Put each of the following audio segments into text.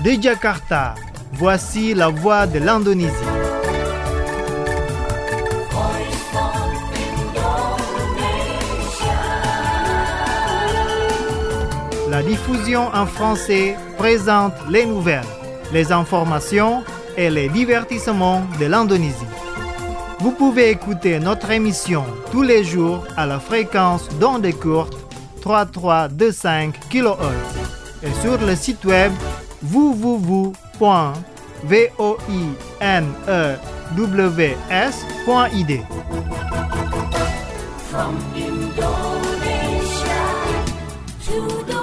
De Jakarta, voici la voix de l'Indonésie. La diffusion en français présente les nouvelles, les informations et les divertissements de l'Indonésie. Vous pouvez écouter notre émission tous les jours à la fréquence d'onde courte 3325 kHz et sur le site web www.voinews.id. From Indonesia to the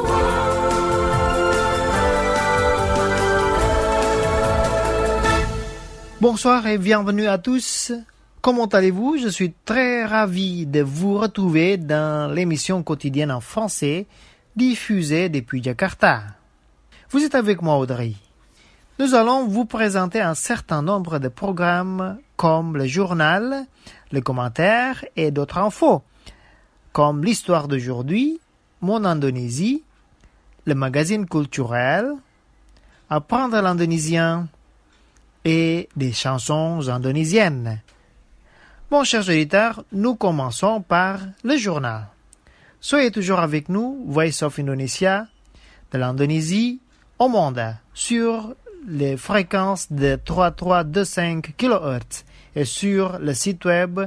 world. Bonsoir et bienvenue à tous. Comment allez-vous? Je suis très ravi de vous retrouver dans l'émission quotidienne en français diffusée depuis Jakarta. Vous êtes avec moi, Audrey. Nous allons vous présenter un certain nombre de programmes comme le journal, les commentaires et d'autres infos, comme l'histoire d'aujourd'hui, mon Indonésie, le magazine culturel, apprendre l'indonésien et des chansons indonésiennes. Bon, chers auditeurs, nous commençons par le journal. Soyez toujours avec nous, Voice of Indonesia, de l'Indonésie au monde, sur les fréquences de 3325 kHz et sur le site web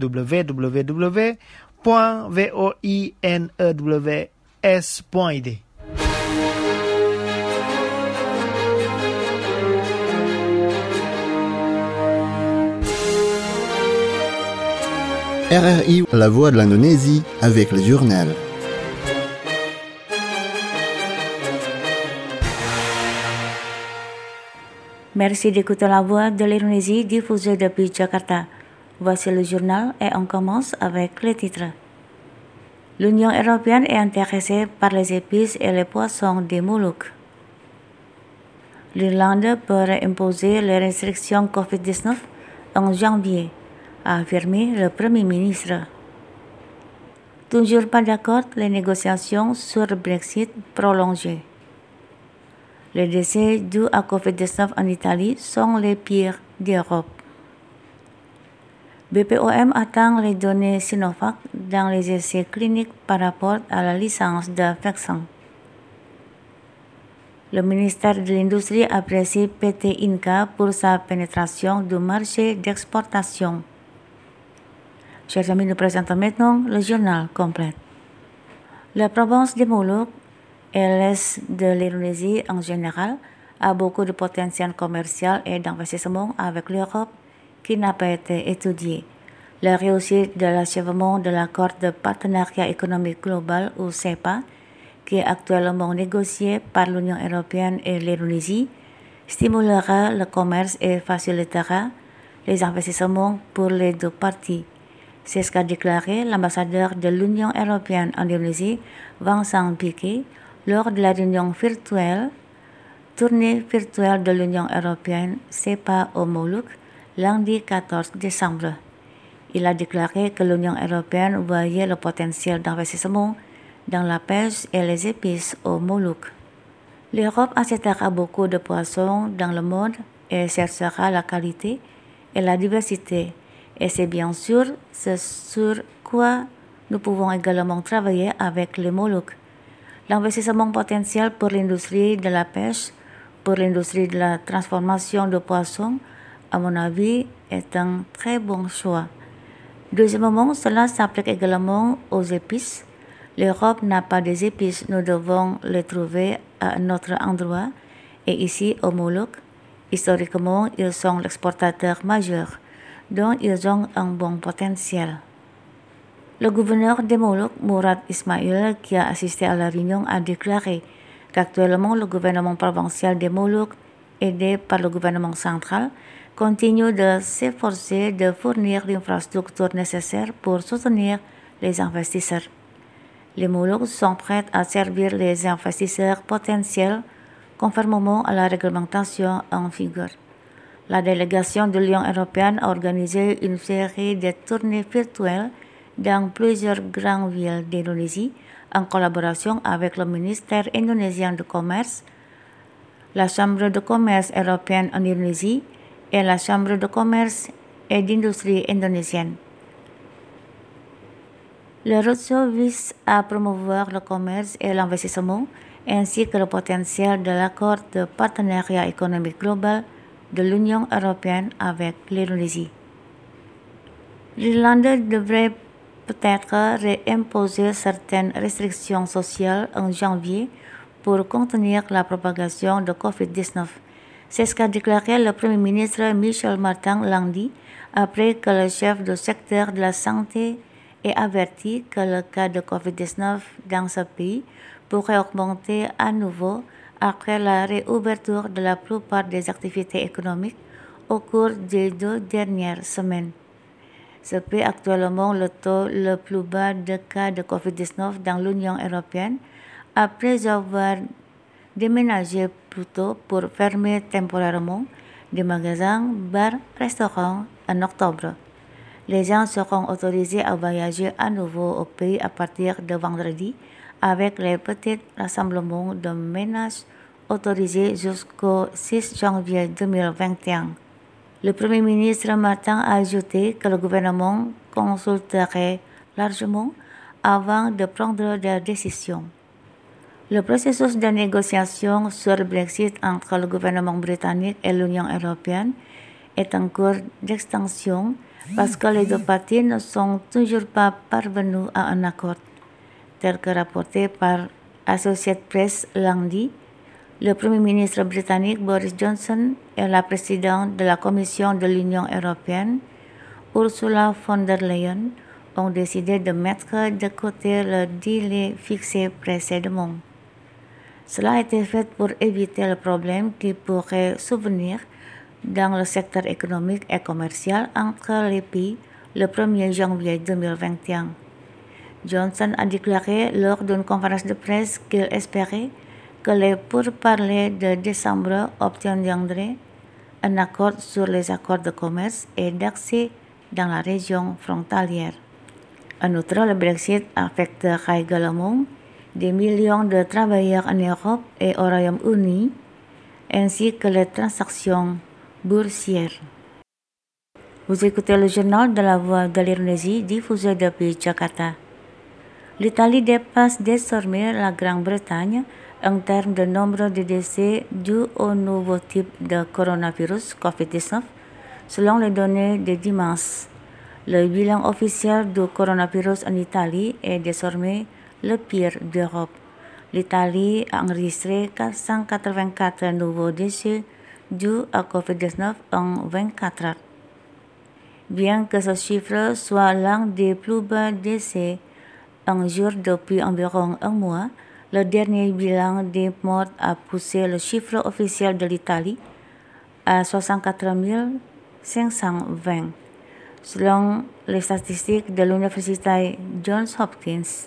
www.voinews.id. RRI, la voix de l'Indonésie, avec le journal. Merci d'écouter la voix de l'Indonésie diffusée depuis Jakarta. Voici le journal et on commence avec les titres. L'Union européenne est intéressée par les épices et les poissons des Moluques. L'Irlande pourrait imposer les restrictions Covid-19 en janvier, a affirmé le Premier ministre. Toujours pas d'accord, les négociations sur le Brexit prolongées. Les décès dus à Covid-19 en Italie sont les pires d'Europe. BPOM attend les données Sinovac dans les essais cliniques par rapport à la licence de vaccin. Le ministère de l'Industrie apprécie PT Inca pour sa pénétration du marché d'exportation. Chers amis, nous présentons maintenant le journal complet. La province des Moluques et l'est de l'Indonésie en général a beaucoup de potentiel commercial et d'investissement avec l'Europe qui n'a pas été étudié. La réussite de l'achèvement de l'accord de partenariat économique global ou CEPA, qui est actuellement négocié par l'Union européenne et l'Indonésie, stimulera le commerce et facilitera les investissements pour les deux parties. C'est ce qu'a déclaré l'ambassadeur de l'Union européenne en Indonésie, Vincent Piquet, lors de la réunion tournée virtuelle de l'Union européenne CEPA aux Moluques, lundi 14 décembre. Il a déclaré que l'Union européenne voyait le potentiel d'investissement dans la pêche et les épices aux Moluques. L'Europe achètera beaucoup de poissons dans le monde et cherchera la qualité et la diversité. Et c'est bien sûr ce sur quoi nous pouvons également travailler avec les Moluques. L'investissement potentiel pour l'industrie de la pêche, pour l'industrie de la transformation de poissons, à mon avis, est un très bon choix. Deuxièmement, cela s'applique également aux épices. L'Europe n'a pas des épices, nous devons les trouver à un autre endroit. Et ici, aux Moluques, historiquement, ils sont l'exportateur majeur, donc ils ont un bon potentiel. Le gouverneur des Moluques, Murad Ismail, qui a assisté à la réunion, a déclaré qu'actuellement le gouvernement provincial des Moluques, aidé par le gouvernement central, continue de s'efforcer de fournir l'infrastructure nécessaire pour soutenir les investisseurs. Les Moluques sont prêts à servir les investisseurs potentiels conformément à la réglementation en vigueur. La délégation de l'Union européenne a organisé une série de tournées virtuelles dans plusieurs grandes villes d'Indonésie en collaboration avec le ministère indonésien du Commerce, la Chambre de commerce européenne en Indonésie et la Chambre de commerce et d'industrie indonésienne. Le roadshow vise à promouvoir le commerce et l'investissement ainsi que le potentiel de l'accord de partenariat économique global de l'Union européenne avec l'Indonésie. L'Irlande devrait peut-être réimposer certaines restrictions sociales en janvier pour contenir la propagation de Covid-19. C'est ce qu'a déclaré le Premier ministre Michel Martin lundi après que le chef du secteur de la santé ait averti que le cas de Covid-19 dans ce pays pourrait augmenter à nouveau après la réouverture de la plupart des activités économiques au cours des 2 dernières semaines. Ce pays actuellement le taux le plus bas de cas de Covid-19 dans l'Union européenne après avoir déménagé plus tôt pour fermer temporairement des magasins, bars, restaurants en octobre. Les gens seront autorisés à voyager à nouveau au pays à partir de vendredi avec les petits rassemblements de ménages autorisés jusqu'au 6 janvier 2021. Le Premier ministre Martin a ajouté que le gouvernement consulterait largement avant de prendre des décisions. Le processus de négociation sur le Brexit entre le gouvernement britannique et l'Union européenne est en cours d'extension parce que les deux parties ne sont toujours pas parvenues à un accord. Tel que rapporté par Associated Press lundi, le Premier ministre britannique Boris Johnson et la présidente de la Commission de l'Union européenne, Ursula von der Leyen, ont décidé de mettre de côté le délai fixé précédemment. Cela a été fait pour éviter le problème qui pourrait survenir dans le secteur économique et commercial entre les pays le 1er janvier 2021. Johnson a déclaré lors d'une conférence de presse qu'il espérait que les pourparlers de décembre obtiendraient un accord sur les accords de commerce et d'accès dans la région frontalière. En outre, le Brexit affectera également des millions de travailleurs en Europe et au Royaume-Uni, ainsi que les transactions boursières. Vous écoutez le journal de la Voix de l'Indonésie diffusé depuis Jakarta. L'Italie dépasse désormais la Grande-Bretagne en termes de nombre de décès dus au nouveau type de coronavirus Covid-19, selon les données de dimanche. Le bilan officiel du coronavirus en Italie est désormais le pire d'Europe. L'Italie a enregistré 484 nouveaux décès dus à Covid-19 en 24 heures. Bien que ce chiffre soit l'un des plus bas décès un jour depuis environ un mois, le dernier bilan des morts a poussé le chiffre officiel de l'Italie à 64 520, selon les statistiques de l'université Johns Hopkins,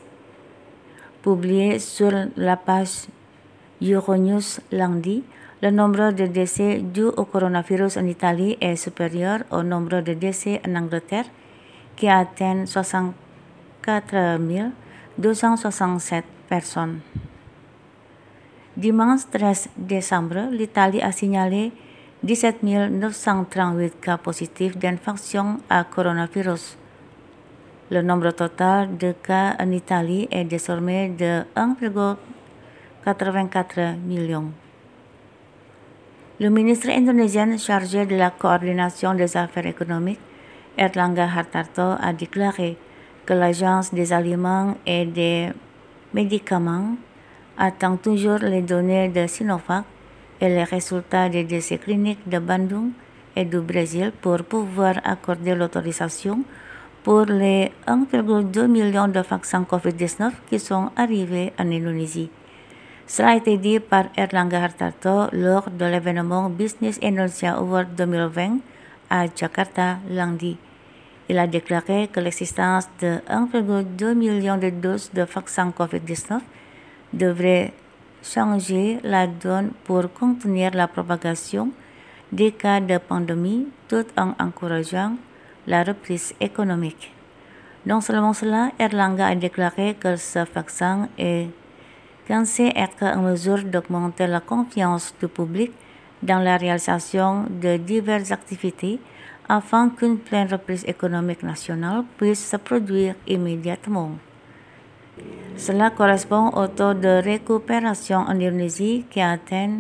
publié sur la page Euronews lundi. Le nombre de décès dus au coronavirus en Italie est supérieur au nombre de décès en Angleterre, qui a atteint 64 267 personnes. Dimanche 13 décembre, l'Italie a signalé 17 938 cas positifs d'infection à coronavirus. Le nombre total de cas en Italie est désormais de 1,84 million. Le ministre indonésien chargé de la coordination des affaires économiques, Airlangga Hartarto, a déclaré que l'Agence des aliments et des médicaments attend toujours les données de Sinovac et les résultats des essais cliniques de Bandung et du Brésil pour pouvoir accorder l'autorisation pour les 1,2 million de vaccins Covid-19 qui sont arrivés en Indonésie. Cela a été dit par Airlangga Hartarto lors de l'événement Business Indonesia Award 2020 à Jakarta lundi. Il a déclaré que l'existence de 1,2 million de doses de vaccins Covid-19 devrait changer la donne pour contenir la propagation des cas de pandémie tout en encourageant la reprise économique. Non seulement cela, Airlangga a déclaré que ce vaccin est censée être en mesure d'augmenter la confiance du public dans la réalisation de diverses activités afin qu'une pleine reprise économique nationale puisse se produire immédiatement. Cela correspond au taux de récupération en Indonésie qui atteint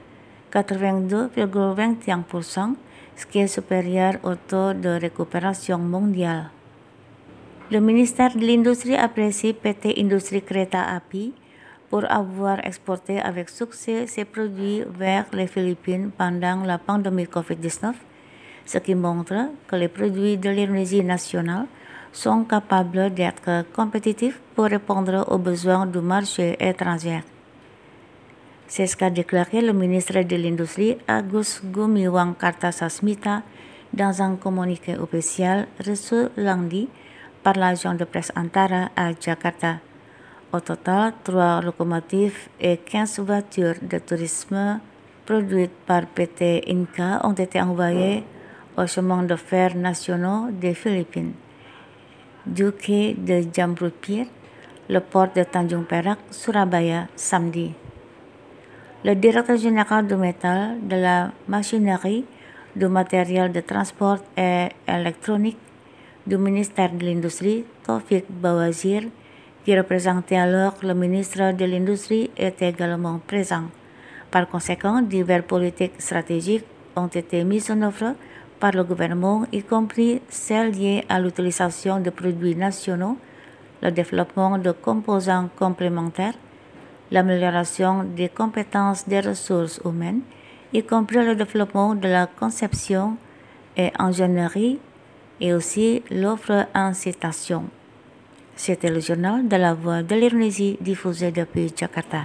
82,21%, ce qui est supérieur au taux de récupération mondial. Le ministère de l'Industrie apprécie PT Industrie Kereta Api pour avoir exporté avec succès ses produits vers les Philippines pendant la pandémie COVID-19, ce qui montre que les produits de l'Indonésie nationale sont capables d'être compétitifs pour répondre aux besoins du marché étranger. C'est ce qu'a déclaré le ministre de l'Industrie Agus Gumiwang Kartasasmita dans un communiqué officiel reçu lundi par l'agent de presse Antara à Jakarta. Au total, 3 locomotives et 15 voitures de tourisme produites par PT Inka ont été envoyées aux chemins de fer nationaux des Philippines. Du quai de Jamrutpir, le port de Tanjung Perak, Surabaya, samedi. Le directeur général du métal, de la machinerie, du matériel de transport et électronique du ministère de l'Industrie, Taufik Bawazir, qui représentait alors le ministre de l'Industrie, est également présent. Par conséquent, diverses politiques stratégiques ont été mises en œuvre par le gouvernement, y compris celles liées à l'utilisation de produits nationaux, le développement de composants complémentaires, l'amélioration des compétences des ressources humaines, y compris le développement de la conception et ingénierie, et aussi l'offre incitation. C'était le journal de la Voix de l'Indonésie diffusé depuis Jakarta.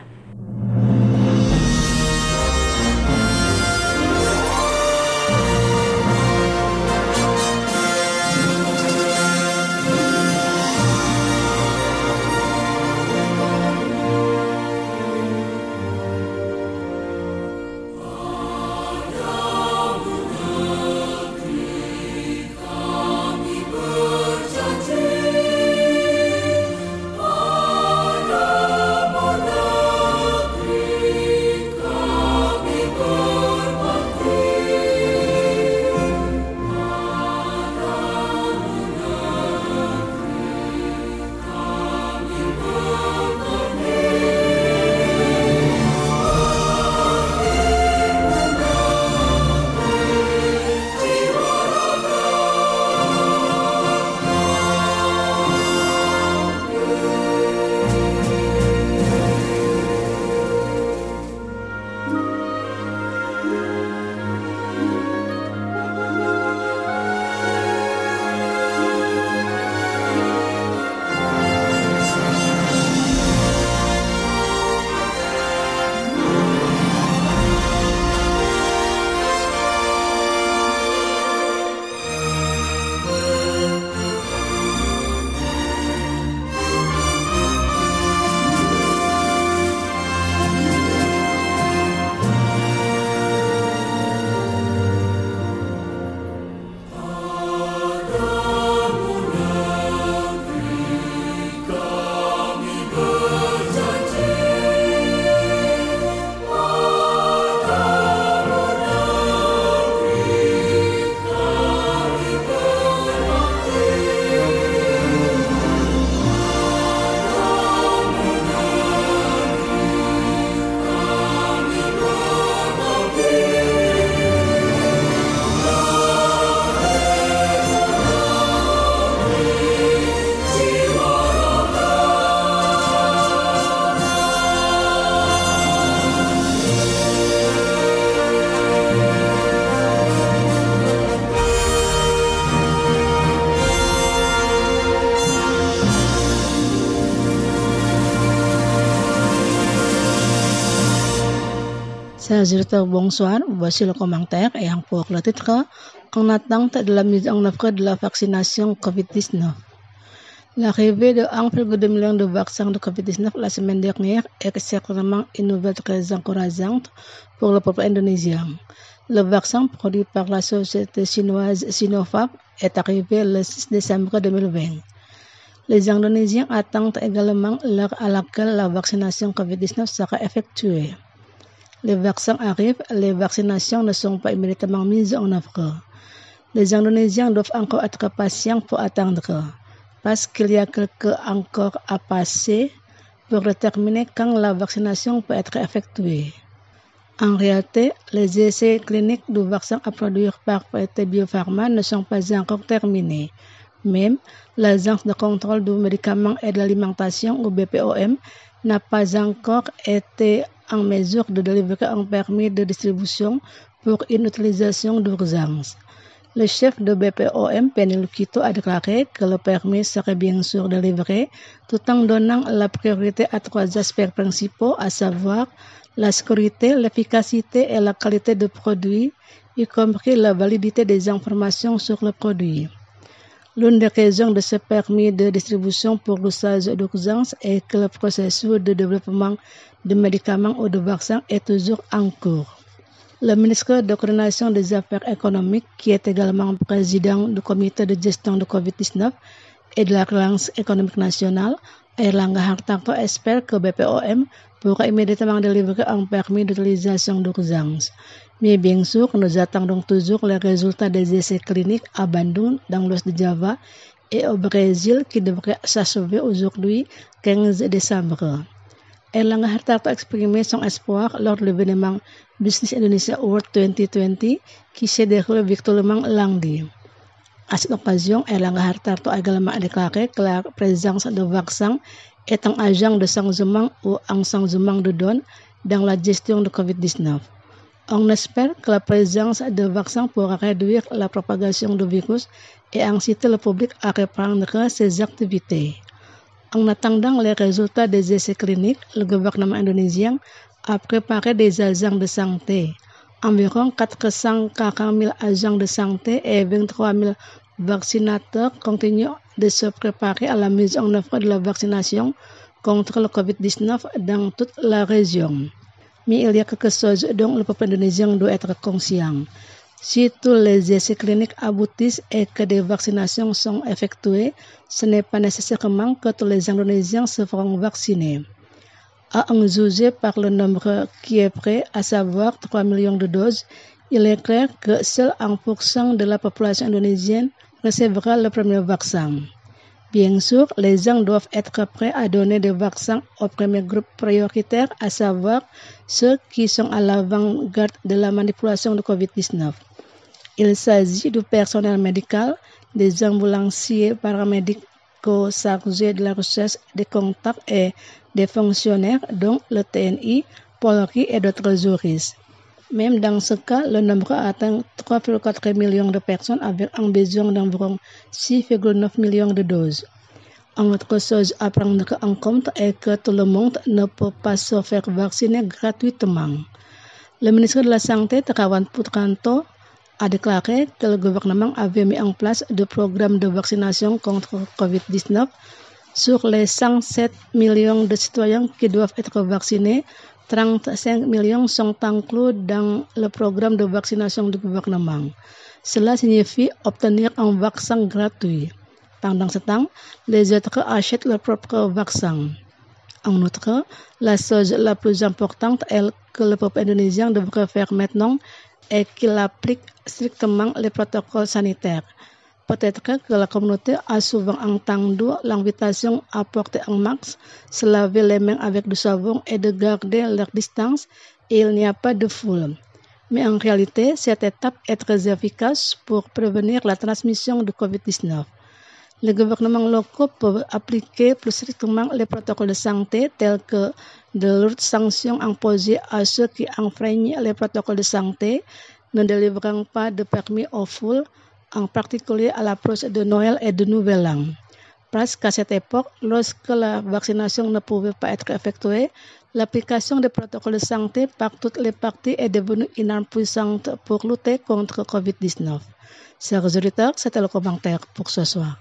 Directeur bonsoir, voici le commentaire ayant pour le titre En attente de la mise en œuvre de la vaccination COVID-19. L'arrivée de 1,2 million de vaccins de COVID-19 la semaine dernière est certainement une nouvelle très encourageante pour le peuple indonésien. Le vaccin produit par la société chinoise Sinovac est arrivé le 6 décembre 2020. Les Indonésiens attendent également l'heure à laquelle la vaccination COVID-19 sera effectuée. Les vaccins arrivent, les vaccinations ne sont pas immédiatement mises en œuvre. Les Indonésiens doivent encore être patients pour attendre, parce qu'il y a quelques encore à passer pour déterminer quand la vaccination peut être effectuée. En réalité, les essais cliniques du vaccin à produire par PT Bio Farma ne sont pas encore terminés. Même l'Agence de contrôle du médicament et de l'alimentation, ou BPOM, n'a pas encore été en mesure de délivrer un permis de distribution pour une utilisation d'urgence. Le chef de BPOM, Penny Lukito, a déclaré que le permis serait bien sûr délivré tout en donnant la priorité à 3 aspects principaux, à savoir la sécurité, l'efficacité et la qualité du produit, y compris la validité des informations sur le produit. L'une des raisons de ce permis de distribution pour l'usage d'urgence est que le processus de développement de médicaments ou de vaccins est toujours en cours. Le ministre de coordination des affaires économiques, qui est également président du comité de gestion de COVID-19 et de la relance économique nationale, Airlangga Hartarto, espère que BPOM pourra immédiatement délivrer un permis d'utilisation d'urgence. Mais bien sûr, nous attendons toujours les résultats des essais cliniques à Bandung, dans l'ouest de Java, et au Brésil, qui devraient s'achever aujourd'hui, 15 décembre. Airlangga Hartarto a exprimé son espoir lors de l'événement Business Indonesia World 2020 qui s'est déroulé virtuellement lundi. À cette occasion, Airlangga Hartarto a également déclaré que la présence de vaccins est un agent de changement ou un changement de donne dans la gestion de COVID-19. On espère que la présence de vaccins pourra réduire la propagation du virus et inciter le public à reprendre ses activités. En attendant les résultats des essais cliniques, le gouvernement indonésien a préparé des agents de santé. Environ 440 000 agents de santé et 23 000 vaccinateurs continuent de se préparer à la mise en œuvre de la vaccination contre le COVID-19 dans toute la région. Mais il y a quelque chose dont le peuple indonésien doit être conscient. Si tous les essais cliniques aboutissent et que des vaccinations sont effectuées, ce n'est pas nécessairement que tous les Indonésiens se feront vacciner. À en juger par le nombre qui est prêt, à savoir 3 millions de doses, il est clair que seul 1% de la population indonésienne recevra le premier vaccin. Bien sûr, les gens doivent être prêts à donner des vaccins au premier groupe prioritaire, à savoir ceux qui sont à l'avant-garde de la manipulation de COVID-19. Il s'agit du personnel médical, des ambulanciers paramédicaux chargés de la recherche des contacts et des fonctionnaires, dont le TNI, Polri et d'autres juristes. Même dans ce cas, le nombre atteint 3,4 millions de personnes avec un besoin d'environ 6,9 millions de doses. Une autre chose à prendre en compte est que tout le monde ne peut pas se faire vacciner gratuitement. Le ministre de la Santé, Terawan Putranto, a déclaré que le gouvernement avait mis en place des programmes de vaccination contre COVID-19. Sur les 107 millions de citoyens qui doivent être vaccinés, 35 millions sont inclus dans le programme de vaccination du gouvernement. Cela signifie obtenir un vaccin gratuit. Pendant ce temps, les autres achètent leur propre vaccin. En outre, la chose la plus importante est que le peuple indonésien devrait faire maintenant est qu'il applique strictement les protocoles sanitaires. Peut-être que la communauté a souvent entendu l'invitation à porter un masque, se laver les mains avec du savon et de garder leur distance, et il n'y a pas de foule. Mais en réalité, cette étape est très efficace pour prévenir la transmission du COVID-19. Les gouvernements locaux peuvent appliquer plus strictement les protocoles de santé tels que de lourdes sanctions imposées à ceux qui enfreignent les protocoles de santé, ne délivrant pas de permis aux foules, en particulier à l'approche de Noël et de Nouvel An. Presque à cette époque, lorsque la vaccination ne pouvait pas être effectuée, l'application des protocoles de santé par toutes les parties est devenue une arme puissante pour lutter contre COVID-19. Chers auditeurs, c'était le commentaire pour ce soir.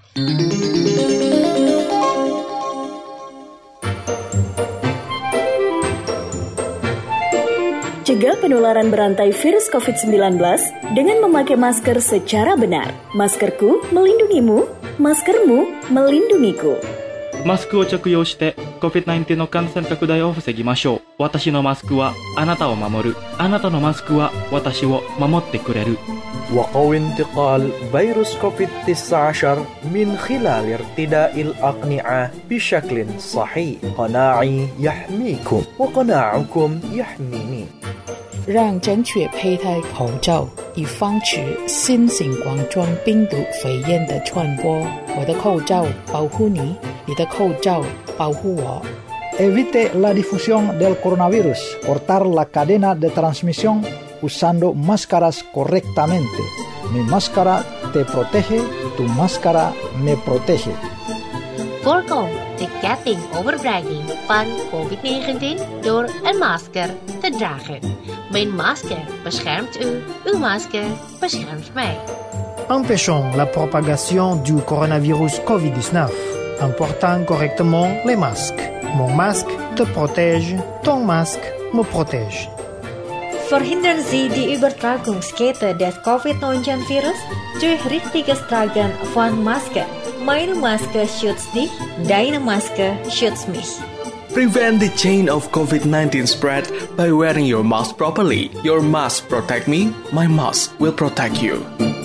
Cegah penularan berantai virus COVID-19 dengan memakai masker secara benar. Maskerku melindungimu, maskermu melindungiku. マスクを着用して COVID-19 の感染拡大を防ぎましょう。私のマスクはあなたを守る。あなたのマスクは私を守ってくれる。 وقوي انتقال فيروس كوفيد-19 من خلال ارتداء الأقنعة بشكل صحيح. قناعي يحميكم وقناعكم يحميني. 让正确佩戴口罩，以防止新型冠状病毒肺炎的传播。我的口罩保护你，你的口罩保护我。 Evite la difusión del coronavirus. Cortar la cadena de transmisión usando máscaras correctamente. Mi máscara te protege, tu máscara me protege. Voorkom de ketting overbrenging van COVID-19 door een masker te dragen. Mijn masker beschermt u, uw masker beschermt mij. Empêchons la propagation du coronavirus COVID-19 en portant correctement les masques. Mon masque te protège, ton masque me protège. Verhindern Sie die Übertragungskette des Covid-19-Virus durch richtiges Tragen von Maske. Meine Maske schützt dich, deine Maske schützt mich. Prevent the chain of COVID-19 spread by wearing your mask properly. Your mask protect me, my mask will protect you.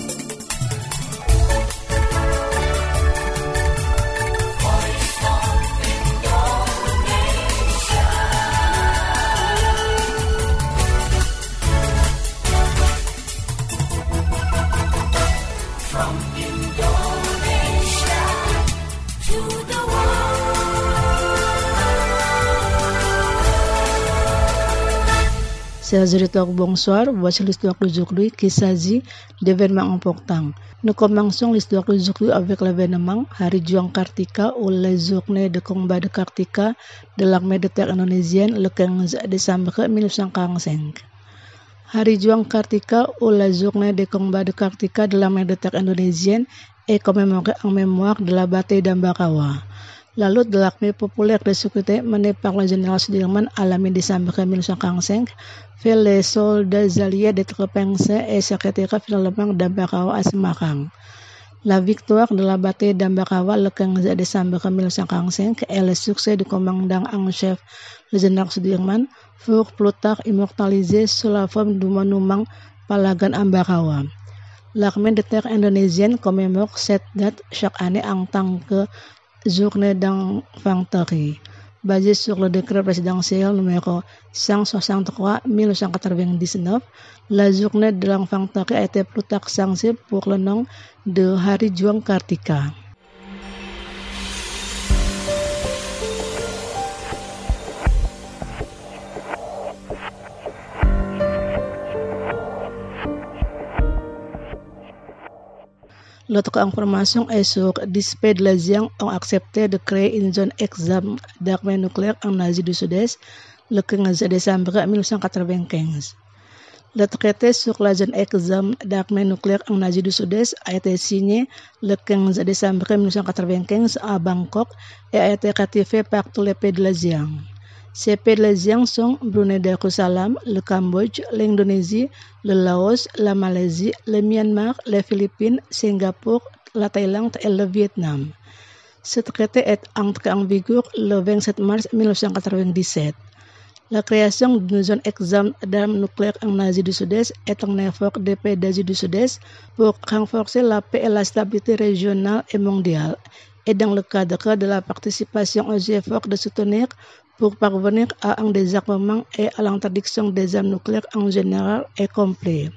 Chers auditeurs, bonsoir. Voici l'histoire d'aujourd'hui qui s'agit d'événements importants. Nous commençons l'histoire d'aujourd'hui avec l'événement Hari Juang Kartika ou les journées de combat de Kartika de l'armée de terre indonésienne le 15 décembre 1945. Hari Juang Kartika ou les journées de combat de Kartika de l'armée de terre indonésienne est commémorée en mémoire de la bataille d'Ambarawa. La lutte de l'armée populaire de sécurité menée par le général Sudirman à la mi-décembre 1945 fait les soldats alliés d'être pincés et se retirer finalement d'Ambarawa à Semarang. La victoire de la bataille d'Ambarawa le 15 décembre 1945 et le succès du commandant en chef, le général Sudirman, furent plus tard immortalisés sous la forme du monument Palagan Ambarawa. L'armée de terre indonésienne commémore cette date chaque année en tant que journée d'infanterie, basée sur le décret présidentiel numéro 163/1999. La journée de l'infanterie a été plus tard changée pour le nom de Hari Juang Kartika. L'autre information est sur Dispe de l'Asie ont accepté de créer une zone exempte d'armes nucléaires en Asie du Sud-Est le 15 décembre 1995. Le traité sur la zone exempte d'armes nucléaires en Asie du Sud-Est a été signé le 15 décembre 1995 à Bangkok et a été ratifié par tous les pays de l'Asie. Ces pays de l'Asie sont Brunei Darussalam, le Cambodge, l'Indonésie, le Laos, la Malaisie, le Myanmar, les Philippines, Singapour, la Thaïlande et le Vietnam. Ce traité est entré en vigueur le 27 mars 1997. La création d'une zone exempte d'armes nucléaires en Asie du Sud-Est est un effort des pays d'Asie du Sud-Est pour renforcer la paix et la stabilité régionale et mondiale, et dans le cadre de la participation aux efforts de soutenir pour parvenir à un désarmement et à l'interdiction des armes nucléaires en général et complet.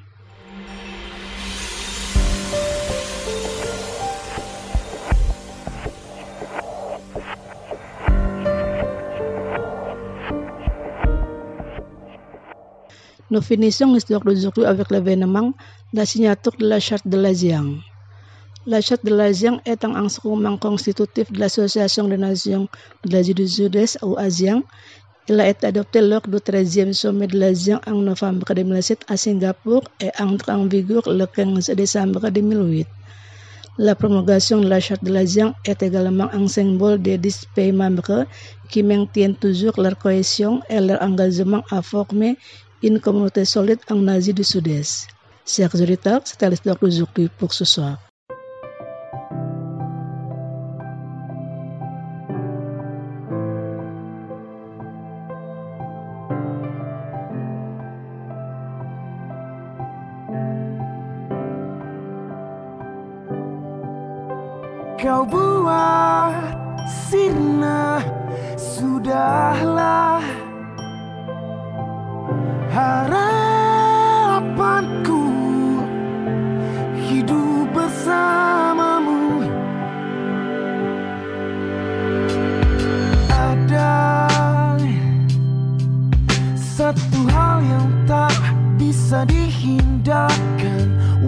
Nous finissons l'histoire d'aujourd'hui avec l'événement la signature de la Charte de l'ASEAN. La Charte de l'ASEAN est un instrument constitutif de l'Association des Nations de l'Asie du Sud-Est ou ASEAN. Il a été adopté lors du 13e sommet de l'ASEAN en novembre 2007 à Singapour et entre en vigueur le 15 décembre 2008. La promulgation de la Charte de l'ASEAN est également un symbole des 10 pays membres qui maintiennent toujours leur cohésion et leur engagement à former une communauté solide en Asie du Sud-Est. Chers auditeurs, c'était l'histoire d'aujourd'hui pour ce soir. kau buat sirna. Sudahlah, harapanku hidup bersamamu. Ada satu hal yang tak bisa dihindarkan,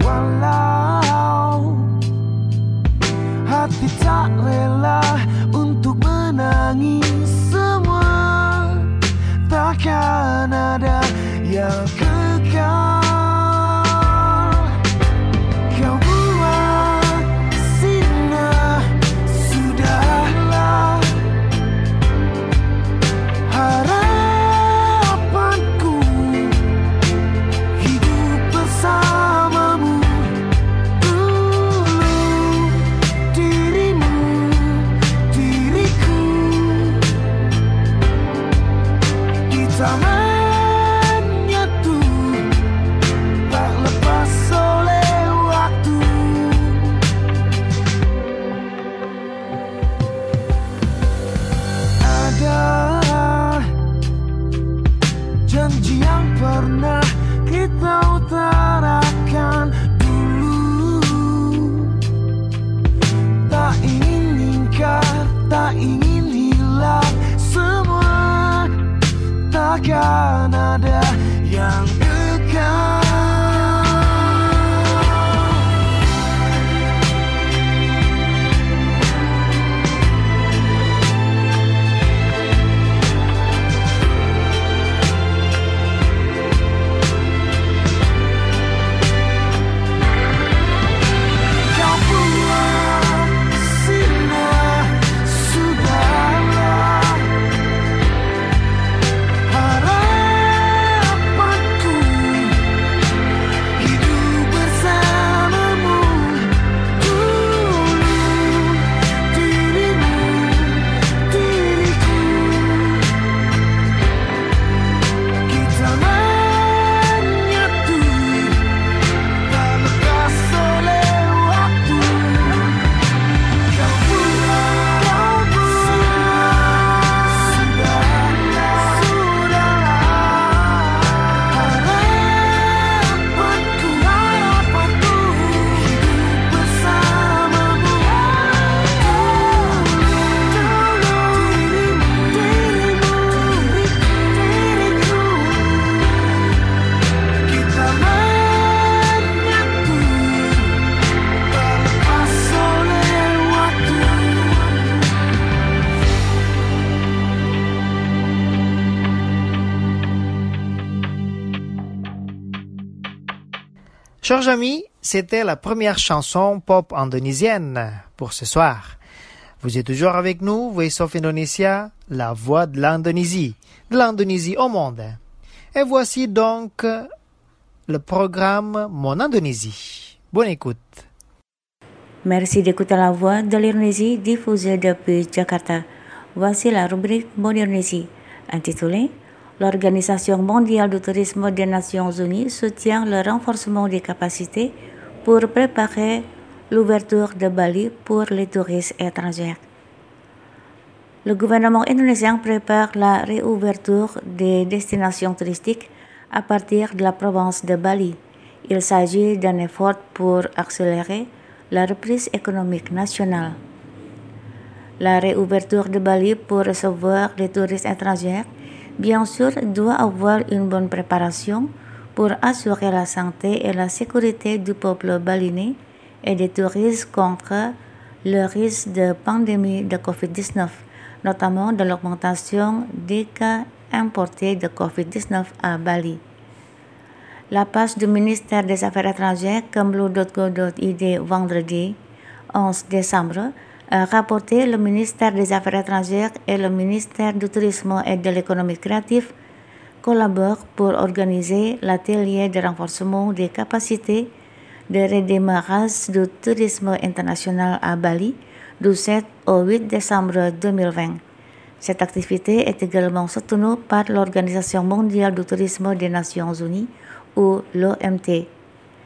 walau hati tak rela untuk menangis. Semua takkan ada yang kekal. Kau buat sirna. Sudahlah, harapanku hidup bersamamu. Dulu dirimu, diriku, kita menyatu, tak lepas oleh waktu. Ada janji yang pernah kita utarakan dulu, tak ingin ingkar, tak ingin hilang. Semua takkan ada yang kekal. Kau buat sirna. Sudahlah, harapanku hidup bersamamu. Dulu dirimu, diriku, kita menyatu, tak lepas oleh waktu. Kau buat sirna. Sudahlah, harapanku hidup bersamamu. Dulu dirimu, diriku, kita menyatu, tak lepas oleh waktu. Chers amis, c'était la première chanson pop indonésienne pour ce soir. Vous êtes toujours avec nous, Voice of Indonesia, la voix de l'Indonésie au monde. Et voici donc le programme Mon Indonésie. Bonne écoute. Merci d'écouter la voix de l'Indonésie diffusée depuis Jakarta. Voici la rubrique Mon Indonésie, intitulée L'Organisation mondiale du tourisme des Nations Unies soutient le renforcement des capacités pour préparer l'ouverture de Bali pour les touristes étrangers. Le gouvernement indonésien prépare la réouverture des destinations touristiques à partir de la province de Bali. Il s'agit d'un effort pour accélérer la reprise économique nationale. La réouverture de Bali pour recevoir les touristes étrangers, bien sûr, doit avoir une bonne préparation pour assurer la santé et la sécurité du peuple balinais et des touristes contre le risque de pandémie de COVID-19, notamment de l'augmentation des cas importés de COVID-19 à Bali. La page du ministère des Affaires étrangères kemlu.go.id vendredi 11 décembre a rapporté le ministère des Affaires étrangères et le ministère du Tourisme et de l'économie créative collaborent pour organiser l'atelier de renforcement des capacités de redémarrage du tourisme international à Bali du 7 au 8 décembre 2020. Cette activité est également soutenue par l'Organisation mondiale du tourisme des Nations Unies ou l'OMT.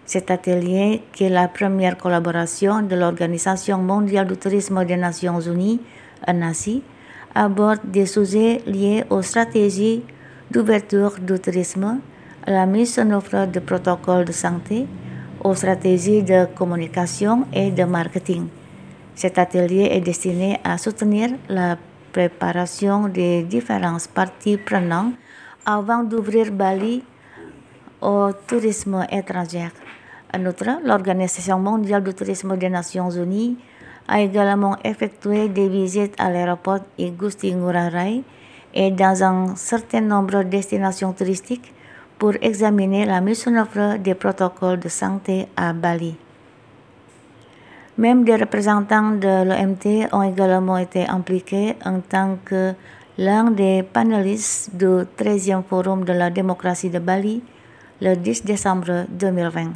Cet atelier, qui est la première collaboration de l'Organisation mondiale du tourisme des Nations Unies, ONACI, aborde des sujets liés aux stratégies d'ouverture du tourisme, à la mise en œuvre de protocoles de santé, aux stratégies de communication et de marketing. Cet atelier est destiné à soutenir la préparation des différentes parties prenantes avant d'ouvrir Bali au tourisme étranger. En outre, l'Organisation mondiale du tourisme des Nations Unies a également effectué des visites à l'aéroport Igusti Ngurah Rai et dans un certain nombre de destinations touristiques pour examiner la mise en œuvre des protocoles de santé à Bali. Même des représentants de l'OMT ont également été impliqués en tant que l'un des panélistes du 13e Forum de la démocratie de Bali le 10 décembre 2020.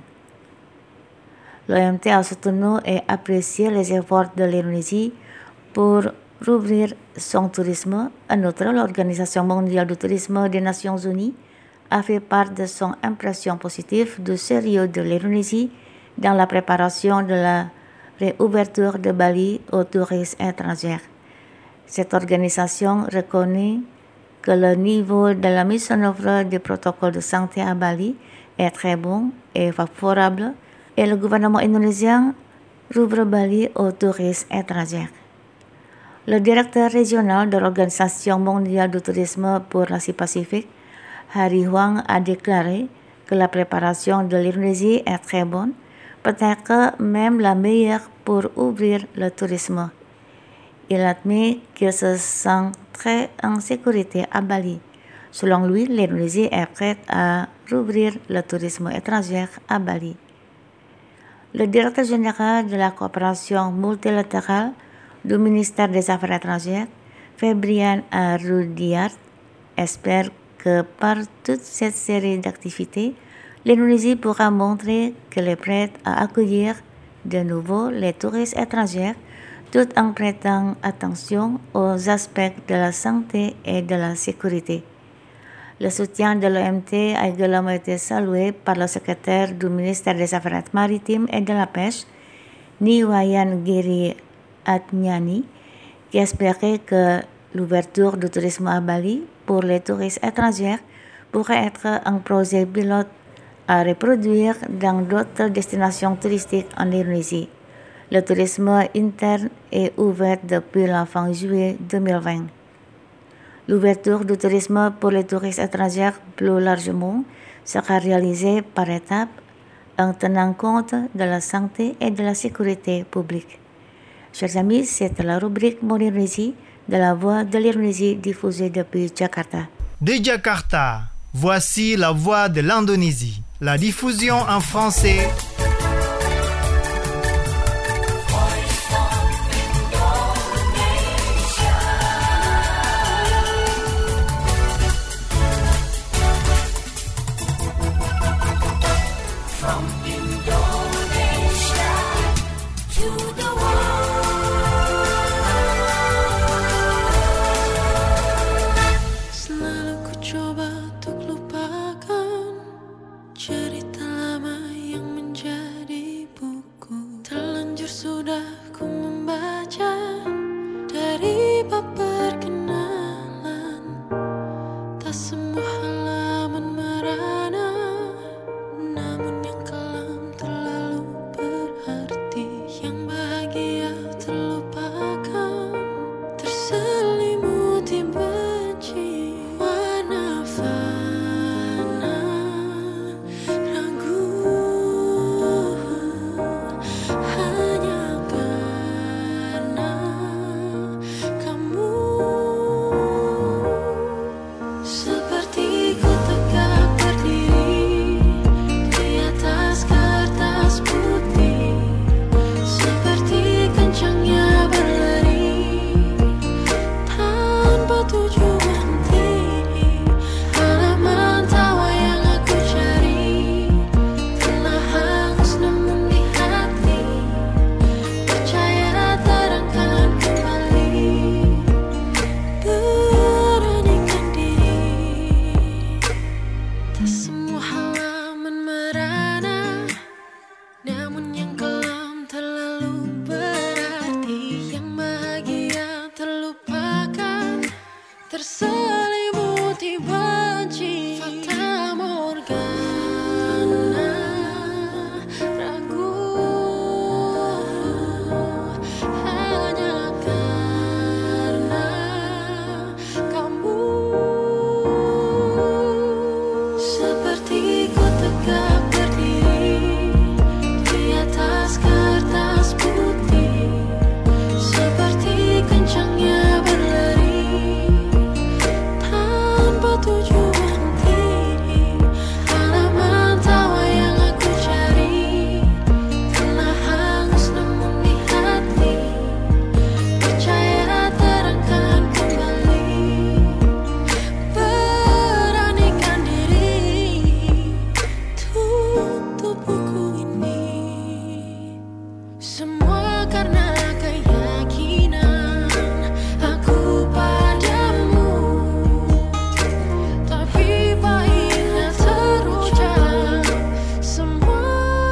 L'OMT a soutenu et apprécié les efforts de l'Indonésie pour rouvrir son tourisme. En outre, l'Organisation mondiale du tourisme des Nations Unies a fait part de son impression positive du sérieux de l'Indonésie dans la préparation de la réouverture de Bali aux touristes étrangers. Cette organisation reconnaît que le niveau de la mise en œuvre des protocoles de santé à Bali est très bon et favorable et le gouvernement indonésien rouvre Bali aux touristes étrangers. Le directeur régional de l'Organisation mondiale du tourisme pour l'Asie-Pacifique, Hari Huang, a déclaré que la préparation de l'Indonésie est très bonne, peut-être même la meilleure pour ouvrir le tourisme. Il admet qu'il se sent très en sécurité à Bali. Selon lui, l'Indonésie est prête à rouvrir le tourisme étranger à Bali. Le directeur général de la coopération multilatérale du ministère des Affaires étrangères, Febrian Rudyard, espère que par toute cette série d'activités, l'Indonésie pourra montrer qu'elle est prête à accueillir de nouveau les touristes étrangers tout en prêtant attention aux aspects de la santé et de la sécurité. Le soutien de l'OMT a également été salué par le secrétaire du ministère des Affaires maritimes et de la pêche, Niwayan Giri Adnyani, qui espérait que l'ouverture du tourisme à Bali pour les touristes étrangers pourrait être un projet pilote à reproduire dans d'autres destinations touristiques en Indonésie. Le tourisme interne est ouvert depuis la fin juillet 2020. L'ouverture du tourisme pour les touristes étrangers plus largement sera réalisée par étapes en tenant compte de la santé et de la sécurité publique. Chers amis, c'était la rubrique Mon Indonésie de la Voix de l'Indonésie diffusée depuis Jakarta. De Jakarta, voici la Voix de l'Indonésie. La diffusion en français. Seperti kencangnya karena keyakinan aku padamu. Tapi pahitnya terucap semua.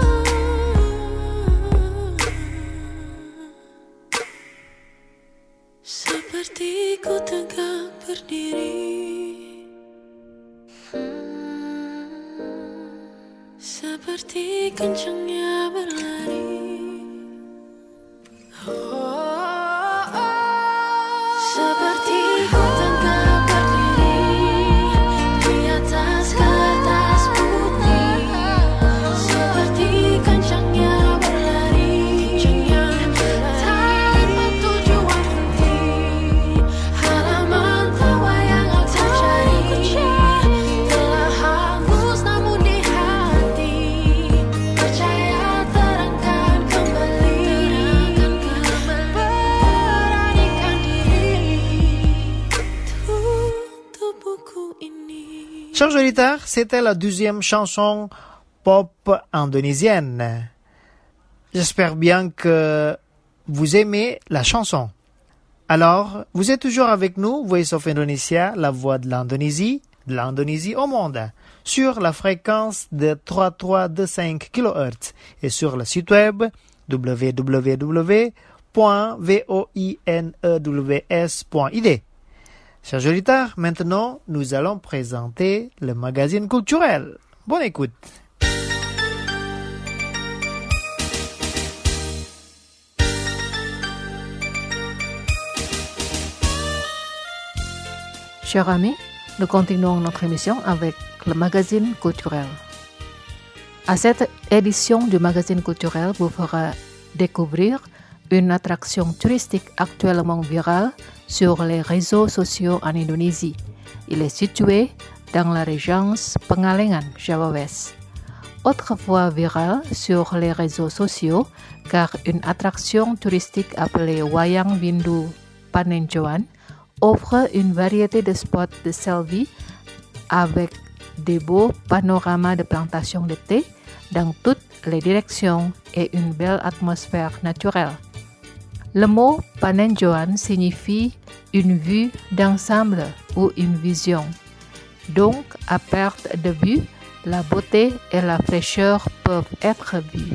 Seperti ku tegak berdiri, seperti kencangnya berlari. Seperti ku tegak berdiri di atas kertas putih, seperti kencangnya berlari tanpa tujuan inti. Halaman tawa yang aku cari telah hangus namun di hati. Percaya terangkan kembali, beranikan diri, tutup buku ini. Chers auditeurs, c'était la 12e chanson pop indonésienne. J'espère bien que vous aimez la chanson. Alors, vous êtes toujours avec nous, Voice of Indonesia, la voix de l'Indonésie au monde, sur la fréquence de 3325 kHz et sur le site web www.voinews.id. Chers auditeurs, maintenant, nous allons présenter le magazine culturel. Bonne écoute. Chers amis, nous continuons notre émission avec le magazine culturel. À cette édition du magazine culturel vous fera découvrir une attraction touristique actuellement virale sur les réseaux sociaux en Indonésie. Il est situé dans la région Pengalengan, Java West. Autrefois virale sur les réseaux sociaux car une attraction touristique appelée Wayang Windu Panenjoan offre une variété de spots de selfie avec des beaux panoramas de plantations de thé dans toutes les directions et une belle atmosphère naturelle. Le mot Panenjoan signifie une vue d'ensemble ou une vision. Donc, à perte de vue, la beauté et la fraîcheur peuvent être vues.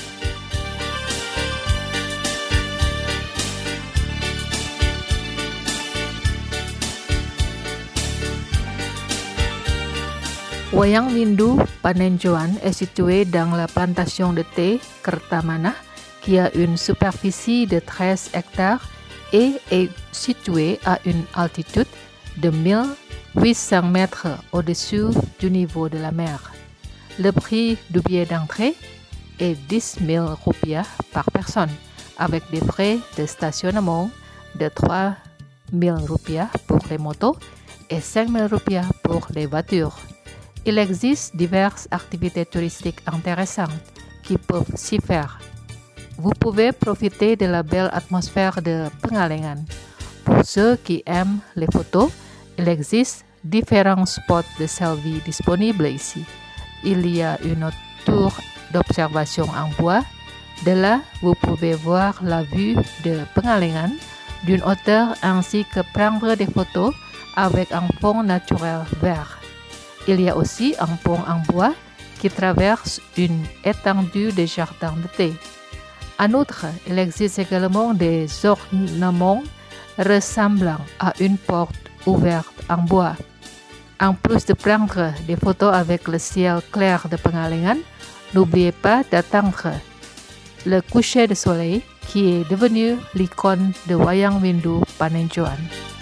Wayang Windu Panenjoan est situé dans la plantation de thé Kertamana qui a une superficie de 13 hectares et est situé à une altitude de 1800 mètres au-dessus du niveau de la mer. Le prix du billet d'entrée est 10 000 rupiah par personne, avec des frais de stationnement de 3 000 rupiah pour les motos et 5 000 rupiah pour les voitures. Il existe diverses activités touristiques intéressantes qui peuvent s'y faire. Vous pouvez profiter de la belle atmosphère de Pengalengan. Pour ceux qui aiment les photos, il existe différents spots de selfie disponibles ici. Il y a une tour d'observation en bois. De là, vous pouvez voir la vue de Pengalengan d'une hauteur ainsi que prendre des photos avec un fond naturel vert. Il y a aussi un pont en bois qui traverse une étendue de jardins de thé. En outre, il existe également des ornements ressemblant à une porte ouverte en bois. En plus de prendre des photos avec le ciel clair de Pengalengan, n'oubliez pas d'attendre le coucher de soleil qui est devenu l'icône de Wayang Windu Panenjoan.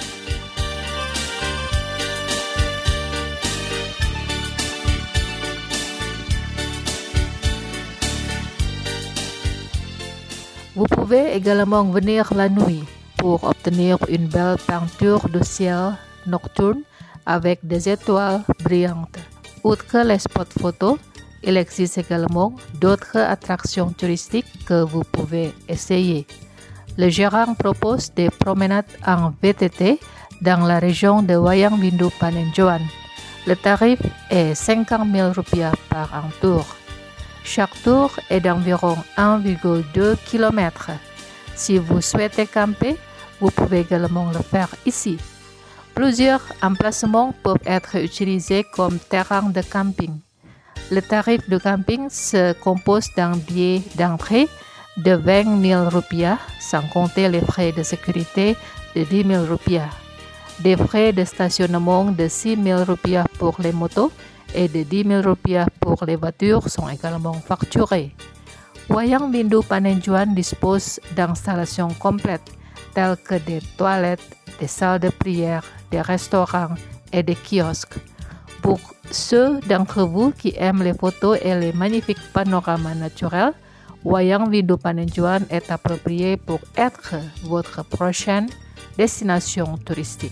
Vous pouvez également venir la nuit pour obtenir une belle peinture du ciel nocturne avec des étoiles brillantes. Outre les spots photos, il existe également d'autres attractions touristiques que vous pouvez essayer. Le gérant propose des promenades en VTT dans la région de Wayang Windu Panenjoan. Le tarif est 50 000 rupiah par un tour. Chaque tour est d'environ 1,2 km. Si vous souhaitez camper, vous pouvez également le faire ici. Plusieurs emplacements peuvent être utilisés comme terrain de camping. Le tarif de camping se compose d'un billet d'entrée de 20 000 rupiah, sans compter les frais de sécurité de 10 000 rupiah. Des frais de stationnement de 6 000 rupiah pour les motos et de 10 000 rupiah pour les voitures sont également facturés. Wayang Windu Panenjuan dispose d'installations complètes telles que des toilettes, des salles de prière, des restaurants et des kiosques. Pour ceux d'entre vous qui aiment les photos et les magnifiques panoramas naturels, Wayang Windu Panenjuan est approprié pour être votre prochaine destination touristique.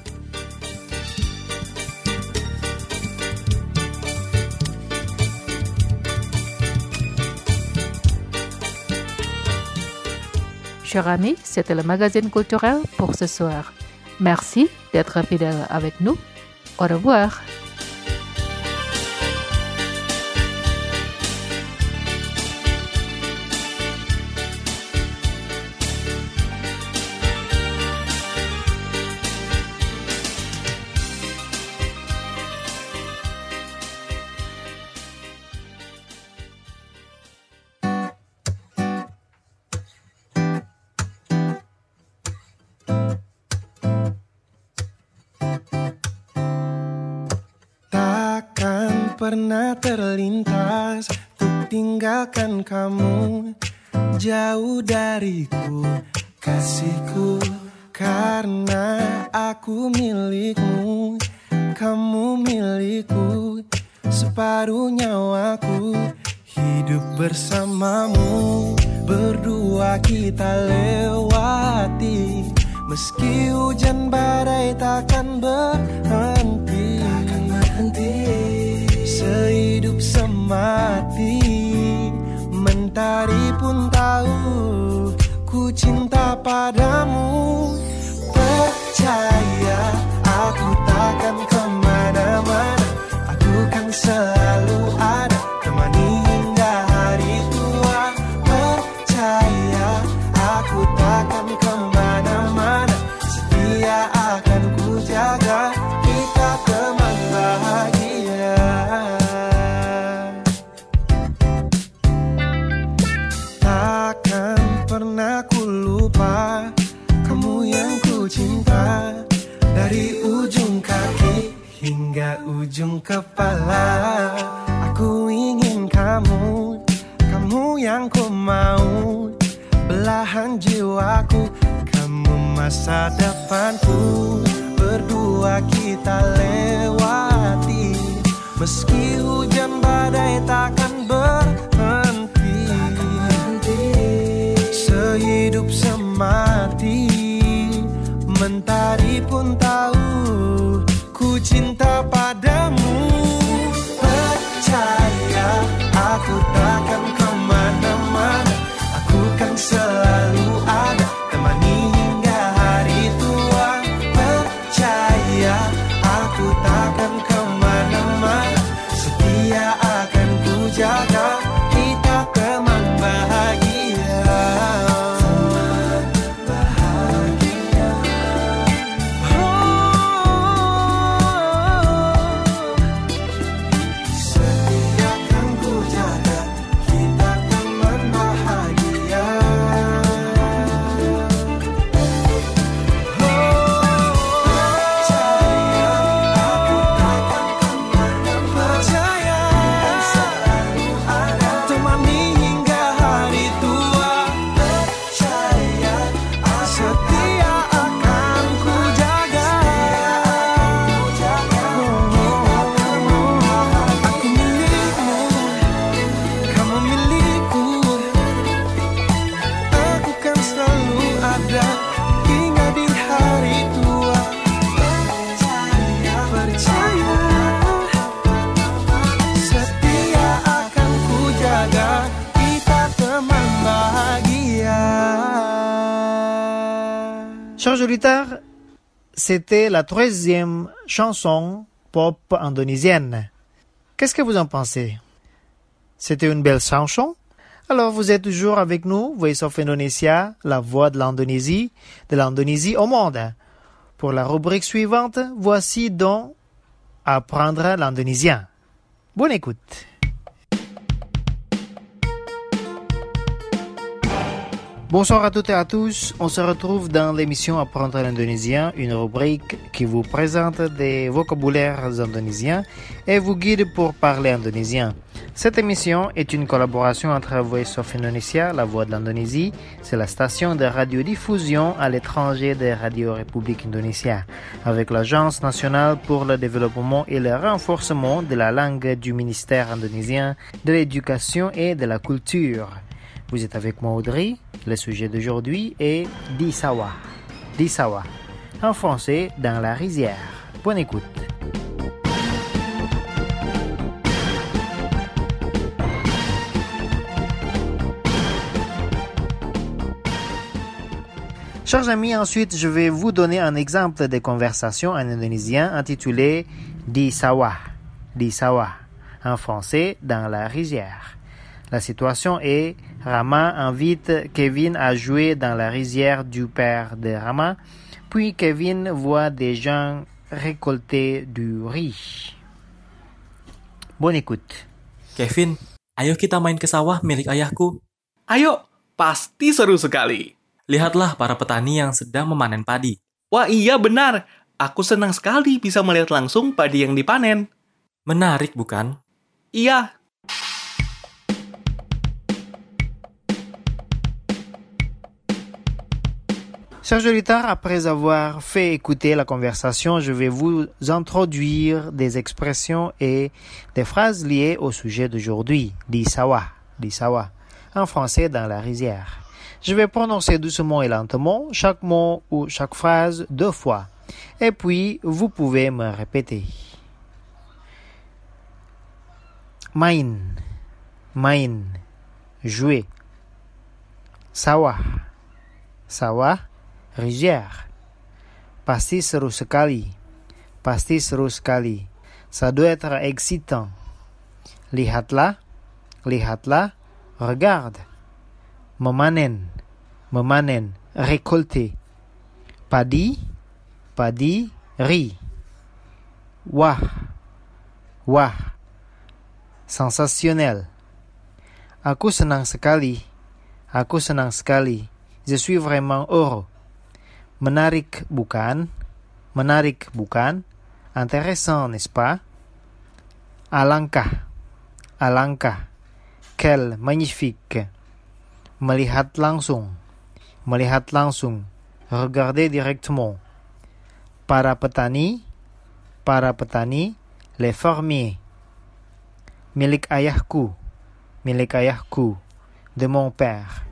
Chers amis, c'était le magazine culturel pour ce soir. Merci d'être fidèles avec nous. Au revoir. Pernah terlintas untuk tinggalkan kamu jauh dariku, kasihku, karena aku milikmu, kamu milikku, separuh nyawaku, hidup bersamamu, berdua kita lewati, meski hujan badai takkan berhenti, sehidup semati, mentari pun tahu ku cinta padamu. Percaya aku takkan kemana-mana, aku kan selalu ada, temani hingga hari tua. Percaya aku takkan kemana-mana, setia akan ku jaga, kita teman bahagia. Takkan pernah ku lupa kamu yang ku cinta, dari ujung kaki hingga ujung kepala. Aku ingin kamu, kamu yang ku mau, belahan jiwaku, kamu masa depanku, berdua kita lewati, meski hujan badai takkan berhenti, sehidup semati, mentari pun tahu ku cinta padamu. Percaya aku takkan kemana-mana, aku kan selalu ada, temani hingga hari tua. Percaya aku takkan kemana-mana, setia akan ku jaga, kita teman bahagia. Chers auditeurs, c'était la 3e chanson pop indonésienne. Qu'est-ce que vous en pensez? C'était une belle chanson? Alors, vous êtes toujours avec nous, Voice of Indonesia, la voix de l'Indonésie au monde. Pour la rubrique suivante, voici donc apprendre l'indonésien. Bonne écoute. Bonsoir à toutes et à tous, on se retrouve dans l'émission Apprendre l'indonésien, une rubrique qui vous présente des vocabulaires indonésiens et vous guide pour parler indonésien. Cette émission est une collaboration entre Voice of Indonesia, la voix de l'Indonésie, c'est la station de radiodiffusion à l'étranger de Radio République Indonésia, avec l'Agence nationale pour le développement et le renforcement de la langue du ministère indonésien de l'éducation et de la culture. Vous êtes avec moi Audrey. Le sujet d'aujourd'hui est di sawah. Di sawah. En français, dans la rizière. Bonne écoute. Chers amis, ensuite, je vais vous donner un exemple de conversation en indonésien intitulé di sawah. Di sawah. En français, dans la rizière. La situation est Rama invite Kevin à jouer dans la rizière du père de Rama, puis Kevin voit des gens récolter du riz. Bonne écoute. Kevin, ayo kita main ke sawah milik ayahku. Ayo, pasti seru sekali. Lihatlah para petani yang sedang memanen padi. Wah iya benar, aku senang sekali bisa melihat langsung padi yang dipanen. Menarik bukan? Iya. Chers auditeurs, après avoir fait écouter la conversation, je vais vous introduire des expressions et des phrases liées au sujet d'aujourd'hui, di sawah, en français dans la rizière. Je vais prononcer doucement et lentement chaque mot ou chaque phrase 2 fois, et puis vous pouvez me répéter. Main, jouer. Sawah, rizière. Pasti seru sekali. Ça doit être excitant. Lihatlah, regarde. Memanen, récolter. Padi, riz. Wah, sensationnel. Aku senang sekali. Je suis vraiment heureux. Menarik bukan? Intéressant, n'est-ce pas? Alangkah. Quel magnifique. Melihat langsung. Regarder directement. Para petani, les fermiers. Milik ayahku, de mon père.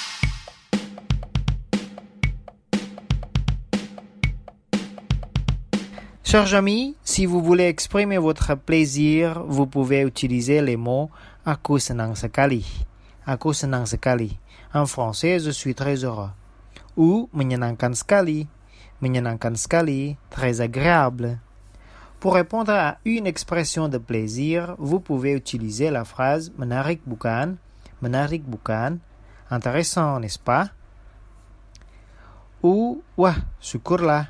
Chers amis, si vous voulez exprimer votre plaisir, vous pouvez utiliser les mots aku senang sekali. En français, je suis très heureux. Ou menyenangkan sekali, très agréable. Pour répondre à une expression de plaisir, vous pouvez utiliser la phrase menarik bukan, intéressant, n'est-ce pas? Ou wah, syukurlah.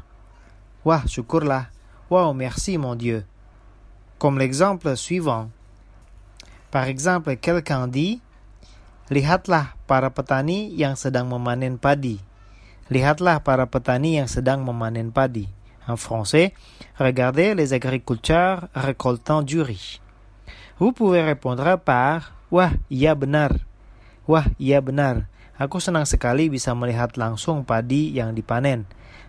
Wow, merci mon Dieu. Comme l'exemple suivant. Par exemple, quelqu'un dit, lihatlah para petani yang sedang memanen padi. En français, regardez les agriculteurs récoltant du riz. Vous pouvez répondre par, wah, iya benar. Aku senang sekali bisa melihat langsung padi yang dipanen.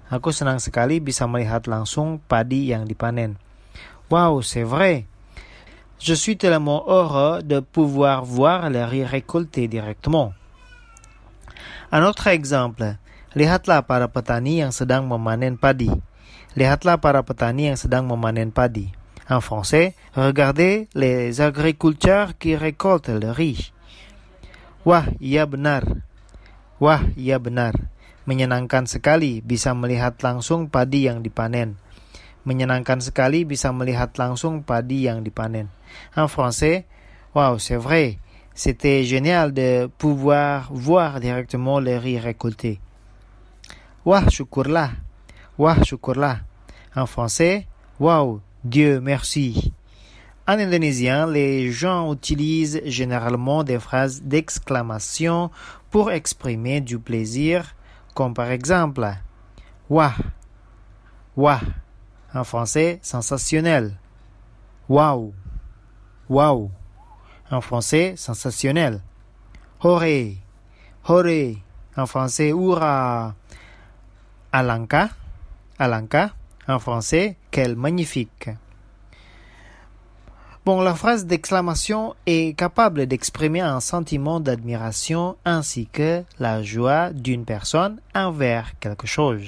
Wow, c'est vrai. Je suis tellement heureux de pouvoir voir le riz récolté directement. Un autre exemple. Lihatlah para petani yang sedang memanen padi. En français, regardez les agriculteurs qui récoltent le riz. Wah, iya benar. Menyenangkan sekali bisa melihat langsung padi yang dipanen. En français, wow, c'est vrai. C'était génial de pouvoir voir directement les riz récoltés. Wah syukurlah. Wah syukurlah. En français, wow, Dieu merci. En indonésien, les gens utilisent généralement des phrases d'exclamation pour exprimer du plaisir, comme par exemple wah, wah. En français, sensationnel. Wow, wow. En français, sensationnel. Hore, hore. En français, hurrah. Alangkah, alangkah. En français, quel magnifique. Bon, la phrase d'exclamation est capable d'exprimer un sentiment d'admiration ainsi que la joie d'une personne envers quelque chose.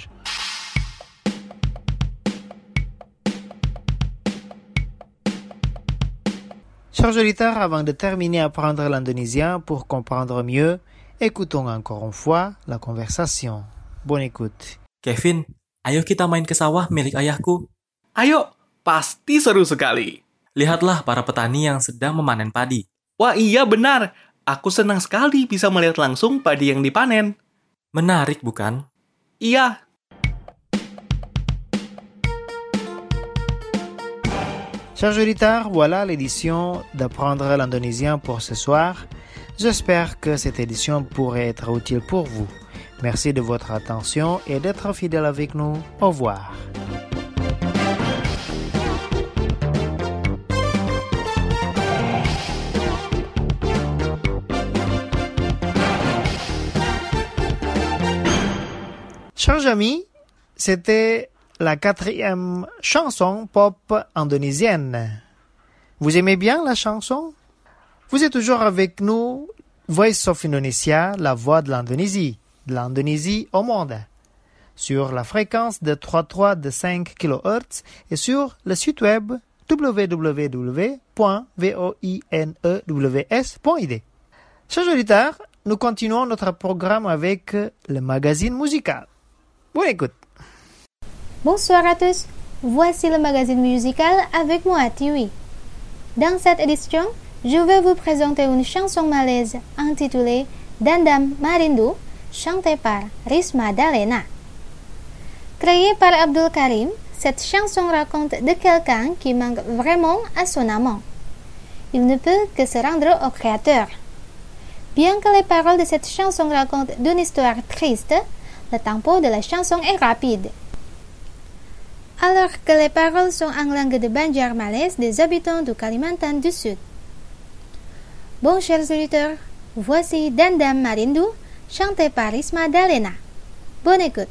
Chers auditeurs, avant de terminer à apprendre l'indonésien pour comprendre mieux, écoutons encore une fois la conversation. Bonne écoute. Kevin, ayo kita main ke sawah milik ayahku. Ayo, pasti seru sekali. Lihatlah para petani yang sedang memanen padi. Wah iya benar, aku senang sekali bisa melihat langsung padi yang dipanen. Menarik bukan? Iya. Chers auditeurs, voilà l'édition d'apprendre l'indonésien pour ce soir. J'espère que cette édition pourrait être utile pour vous. Merci de votre attention et d'être fidèle avec nous. Au revoir. Chers amis, c'était la 4e chanson pop indonésienne. Vous aimez bien la chanson? Vous êtes toujours avec nous, Voice of Indonesia, la voix de l'Indonésie au monde, sur la fréquence de 33,5 kHz et sur le site web www.voinews.id. Chers auditeurs, nous continuons notre programme avec le magazine musical. Bonne écoute. Bonsoir à tous, voici le magazine musical avec moi, Tiwi. Dans cette édition, je vais vous présenter une chanson malaise intitulée Dandam Marindu, chantée par Risma Dalena. Créée par Abdul Karim, cette chanson raconte de quelqu'un qui manque vraiment à son amant. Il ne peut que se rendre au créateur. Bien que les paroles de cette chanson racontent d'une histoire triste, le tempo de la chanson est rapide. Alors que les paroles sont en langue de Banjar Malaise des habitants du Kalimantan du Sud. Bon, chers auditeurs, voici Dandam Marindu, chanté par Risma Dalena. Bonne écoute.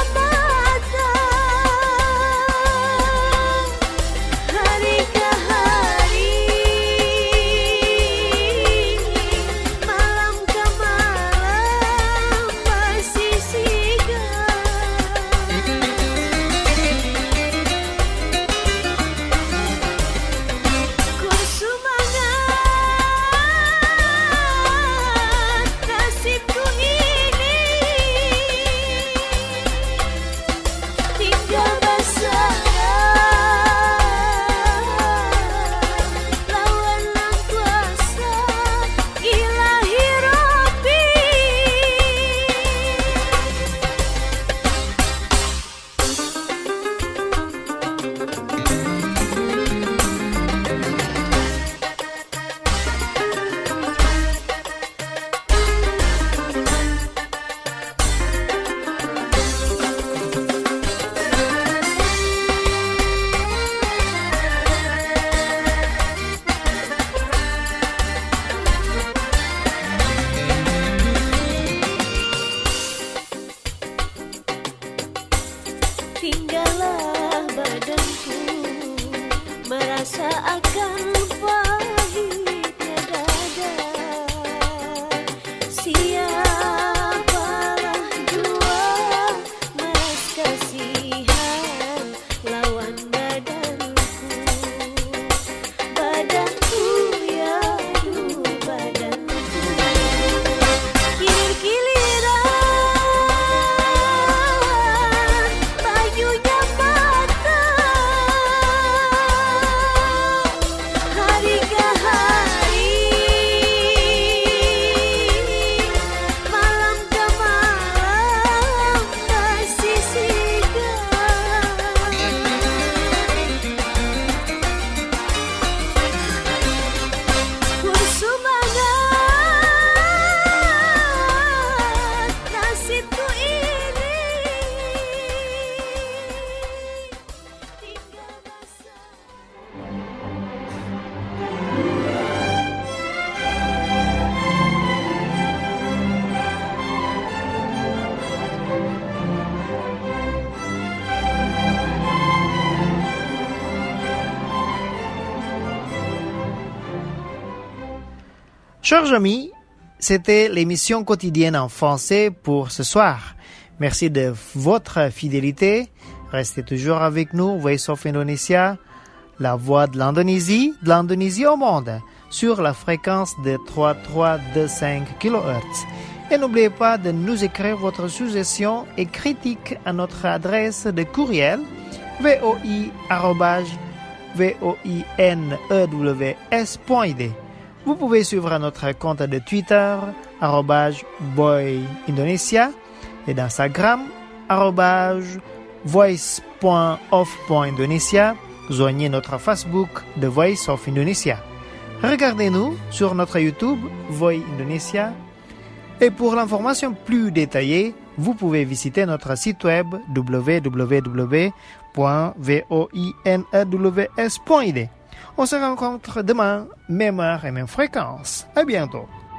Hari Siapalah jua mas kasihan lawan badanku ya badanku kilir-kiliran bajunya patah hari ke hari malam ke malam masih sigap kursu banget nasibku ini tinggal masa. Chers amis, c'était l'émission quotidienne en français pour ce soir. Merci de votre fidélité. Restez toujours avec nous, Voice of Indonesia, la voix de l'Indonésie au monde, sur la fréquence de 3325 kHz. Et n'oubliez pas de nous écrire votre suggestion et critique à notre adresse de courriel voi@voinews.id. Vous pouvez suivre notre compte de Twitter @voiindonesia et d'Instagram @voice.of.indonesia. Joignez notre Facebook The Voice of Indonesia. Regardez-nous sur notre YouTube Voi Indonesia. Et pour l'information plus détaillée, vous pouvez visiter notre site web www.voinews.id. On se rencontre demain, même heure et même fréquence. À bientôt.